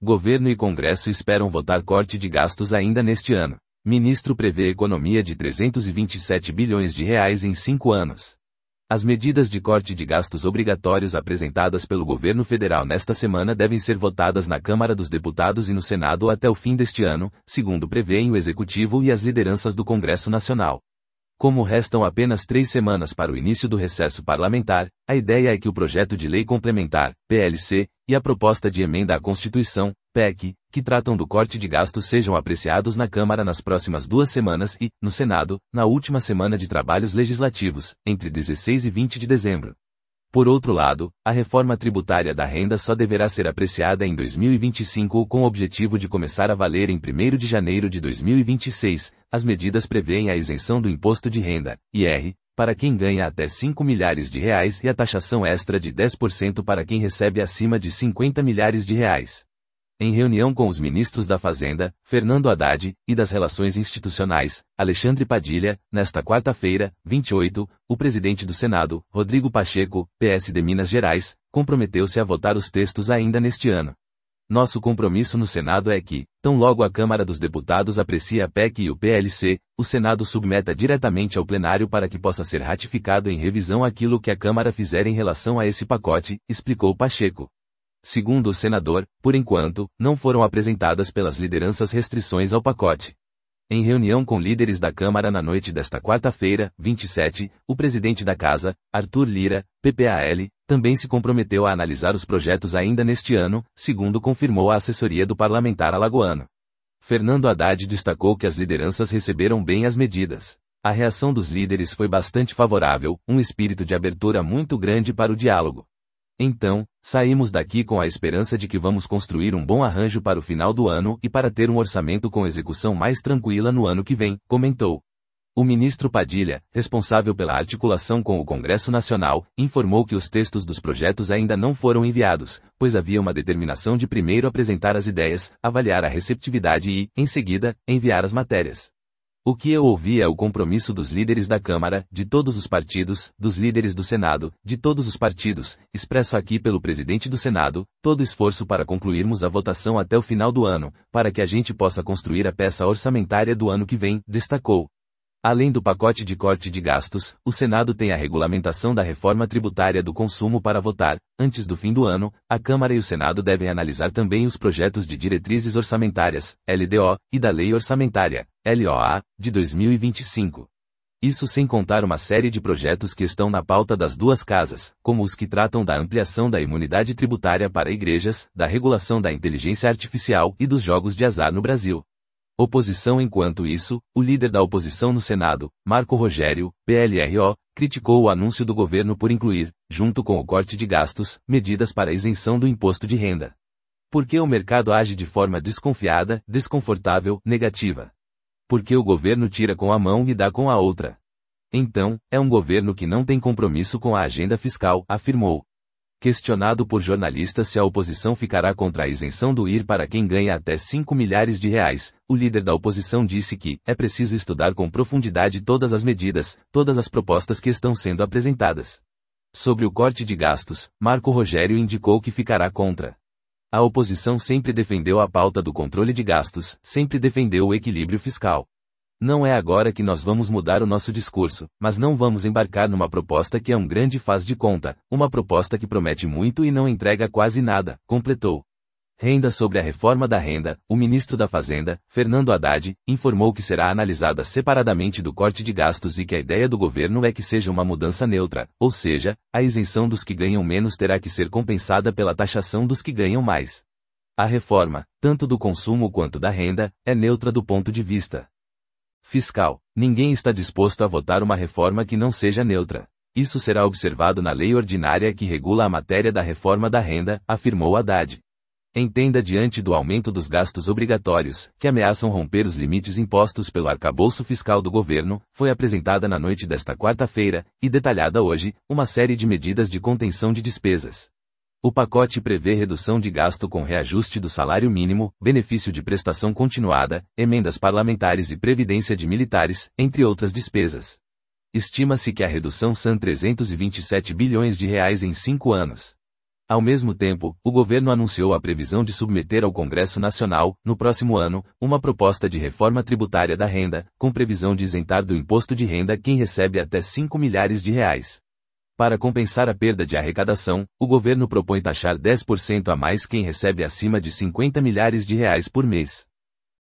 Governo e Congresso esperam votar corte de gastos ainda neste ano. Ministro prevê economia de 327 bilhões de reais em 5 anos. As medidas de corte de gastos obrigatórios apresentadas pelo governo federal nesta semana devem ser votadas na Câmara dos Deputados e no Senado até o fim deste ano, segundo prevêem o Executivo e as lideranças do Congresso Nacional. Como restam apenas 3 semanas para o início do recesso parlamentar, a ideia é que o projeto de lei complementar, PLC, e a proposta de emenda à Constituição, PEC, que tratam do corte de gastos sejam apreciados na Câmara nas próximas 2 semanas e, no Senado, na última semana de trabalhos legislativos, entre 16 e 20 de dezembro. Por outro lado, a reforma tributária da renda só deverá ser apreciada em 2025 com o objetivo de começar a valer em 1º de janeiro de 2026. As medidas prevêem a isenção do imposto de renda, IR, para quem ganha até 5 milhares de reais e a taxação extra de 10% para quem recebe acima de 50 milhares de reais. Em reunião com os ministros da Fazenda, Fernando Haddad, e das Relações Institucionais, Alexandre Padilha, nesta quarta-feira, 28, o presidente do Senado, Rodrigo Pacheco, PSD Minas Gerais, comprometeu-se a votar os textos ainda neste ano. Nosso compromisso no Senado é que, tão logo a Câmara dos Deputados aprecie a PEC e o PLC, o Senado submeta diretamente ao plenário para que possa ser ratificado em revisão aquilo que a Câmara fizer em relação a esse pacote, explicou Pacheco. Segundo o senador, por enquanto, não foram apresentadas pelas lideranças restrições ao pacote. Em reunião com líderes da Câmara na noite desta quarta-feira, 27, o presidente da Casa, Arthur Lira, PPAL, também se comprometeu a analisar os projetos ainda neste ano, segundo confirmou a assessoria do parlamentar alagoano. Fernando Haddad destacou que as lideranças receberam bem as medidas. A reação dos líderes foi bastante favorável, um espírito de abertura muito grande para o diálogo. Então, saímos daqui com a esperança de que vamos construir um bom arranjo para o final do ano e para ter um orçamento com execução mais tranquila no ano que vem, comentou. O ministro Padilha, responsável pela articulação com o Congresso Nacional, informou que os textos dos projetos ainda não foram enviados, pois havia uma determinação de primeiro apresentar as ideias, avaliar a receptividade e, em seguida, enviar as matérias. O que eu ouvi é o compromisso dos líderes da Câmara, de todos os partidos, dos líderes do Senado, de todos os partidos, expresso aqui pelo presidente do Senado, todo esforço para concluirmos a votação até o final do ano, para que a gente possa construir a peça orçamentária do ano que vem, destacou. Além do pacote de corte de gastos, o Senado tem a regulamentação da reforma tributária do consumo para votar. Antes do fim do ano, a Câmara e o Senado devem analisar também os projetos de diretrizes orçamentárias, LDO, e da Lei Orçamentária, LOA, de 2025. Isso sem contar uma série de projetos que estão na pauta das 2 casas, como os que tratam da ampliação da imunidade tributária para igrejas, da regulação da inteligência artificial e dos jogos de azar no Brasil. Oposição. Enquanto isso, o líder da oposição no Senado, Marco Rogério, PLRO, criticou o anúncio do governo por incluir, junto com o corte de gastos, medidas para a isenção do imposto de renda. Porque o mercado age de forma desconfiada, desconfortável, negativa. Porque o governo tira com a mão e dá com a outra. Então, é um governo que não tem compromisso com a agenda fiscal, afirmou. Questionado por jornalistas se a oposição ficará contra a isenção do IR para quem ganha até 5 milhares de reais, o líder da oposição disse que é preciso estudar com profundidade todas as medidas, todas as propostas que estão sendo apresentadas. Sobre o corte de gastos, Marco Rogério indicou que ficará contra. A oposição sempre defendeu a pauta do controle de gastos, sempre defendeu o equilíbrio fiscal. Não é agora que nós vamos mudar o nosso discurso, mas não vamos embarcar numa proposta que é um grande faz de conta, uma proposta que promete muito e não entrega quase nada, completou. Renda. Sobre a reforma da renda, o ministro da Fazenda, Fernando Haddad, informou que será analisada separadamente do corte de gastos e que a ideia do governo é que seja uma mudança neutra, ou seja, a isenção dos que ganham menos terá que ser compensada pela taxação dos que ganham mais. A reforma, tanto do consumo quanto da renda, é neutra do ponto de vista fiscal. Ninguém está disposto a votar uma reforma que não seja neutra. Isso será observado na lei ordinária que regula a matéria da reforma da renda, afirmou Haddad. Entenda, diante do aumento dos gastos obrigatórios, que ameaçam romper os limites impostos pelo arcabouço fiscal do governo, foi apresentada na noite desta quarta-feira, e detalhada hoje, uma série de medidas de contenção de despesas. O pacote prevê redução de gasto com reajuste do salário mínimo, benefício de prestação continuada, emendas parlamentares e previdência de militares, entre outras despesas. Estima-se que a redução são 327 bilhões de reais em 5 anos. Ao mesmo tempo, o governo anunciou a previsão de submeter ao Congresso Nacional, no próximo ano, uma proposta de reforma tributária da renda, com previsão de isentar do imposto de renda quem recebe até 5 milhares de reais. Para compensar a perda de arrecadação, o governo propõe taxar 10% a mais quem recebe acima de 50 milhares de reais por mês.